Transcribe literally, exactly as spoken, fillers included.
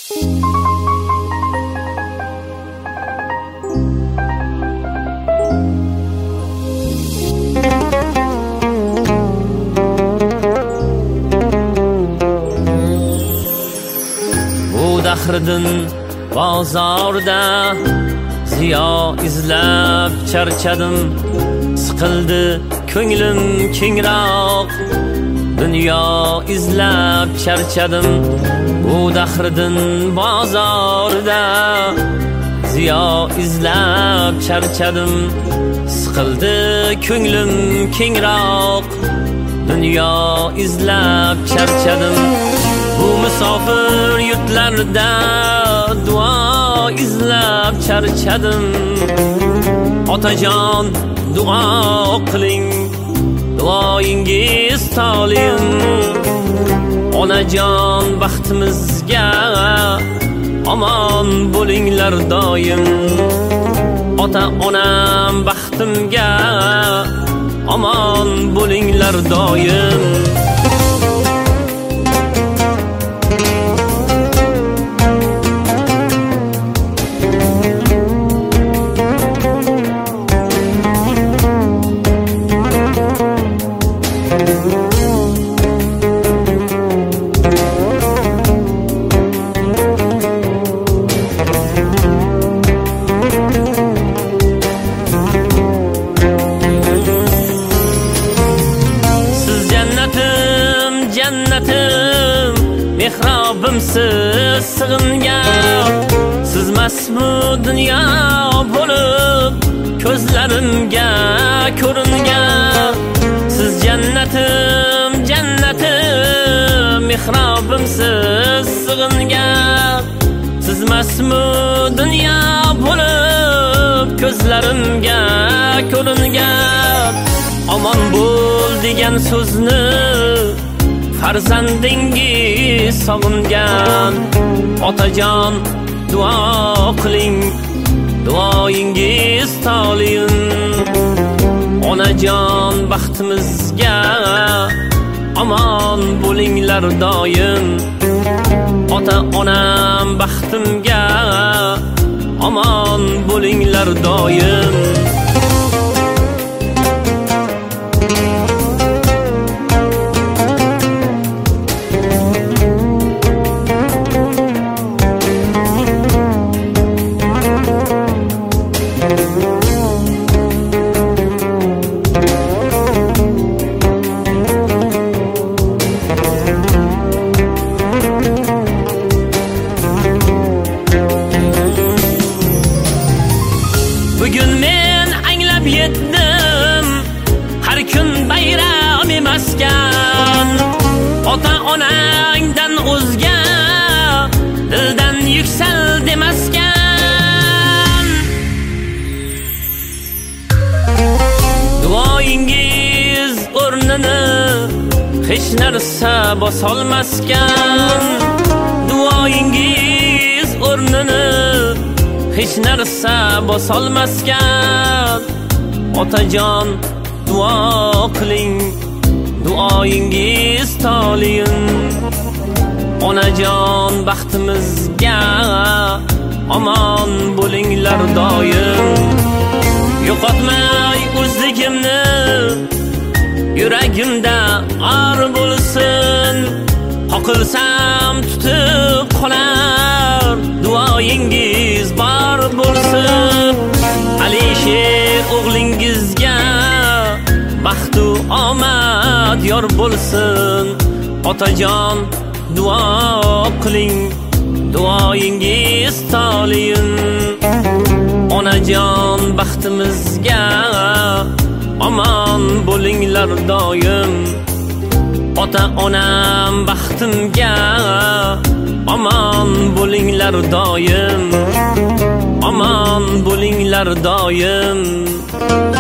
Daxridin bozorda ziyo izlab charchadim, siqildi ko'nglim kengroq, dunyo izlab charchadim. Bu daxridin bozorda ziyo izlab charchadim, siqildi ko'nglim kengroq, dunyo izlab charchadim. Bu musofir yurtlarda duo izlab charchadim. Otajon duo qiling, duoyingiz to'lin. Onajon baxtimizga omon bo'linglar doim. Ota onam baxtimga omon bo'linglar doim. Jannatim, mehrobimsiz sig'ingan, sizmasmi dunyo bo'lib ko'zlarimga ko'ringan. Siz jannatim, jannatim, mehrobimsiz sig'ingan, sizmasmi dunyo bo'lib ko'zlarimga ko'ringan. Omon bo'l degan so'zni farzandingiz sog'ingan. Otajon duo qiling, duoyingiz to'lin. Onajon baxtimizga omon bo'linglar doim. Ota onam baxtimga omon bo'linglar doim. Bugun men anglab yetdim, har kun bayram emaskan. Ota onangdan o'zga dildan yuksal demaskan. Duoyingiz o'rnini hech narsa bosolmaskan. Duoyingiz o'rnini hech narsa bosolmaskan. Otajon duo qiling, duoyingiz to'lin. Onajon baxtimizga omon bo'linglar doim. Yo'qotmay o'zligimni, yuragimda or bo'lsin. Qoqilsam tutib qolar, duoyingiz bor bo'lsin. Alisher o'g'lingizga baxtu omad yor bo'lsin. Otajon duo qiling, duoyingiz to'lin. Onajon baxtimizga omon bo'linglar doim. Ota onam baxtimga omon bo'linglar doim. Omon bo'linglar doim.